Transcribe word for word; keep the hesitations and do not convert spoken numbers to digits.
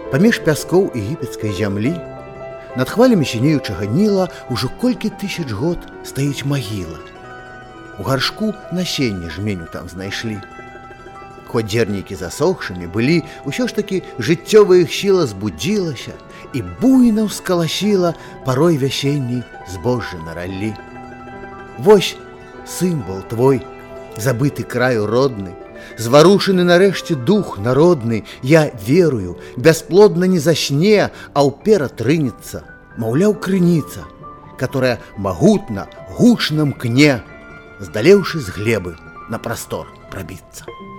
Паміж пяскоў егіпецкай зямлі над хвалямі сінеючага Ніла ўжо колькі тысяч год стаіць магіла. У гаршку насенне жменю там знайшлі. Хоць дзернікі засохшымі былі, усё ж такі жыццёвая іх сіла збудзілася і буйна ўскаласіла парой вясенняй збожжа на раллі. Вось сімвал твой, забыты краю родны, зварушаны нарэшце дух народны, я верую, бясплодна не засне, а ўперад рынецца, маўляў, крыніца, которая магутна, гучна мкне, здалеўшы з глебы на прастор прабіцца.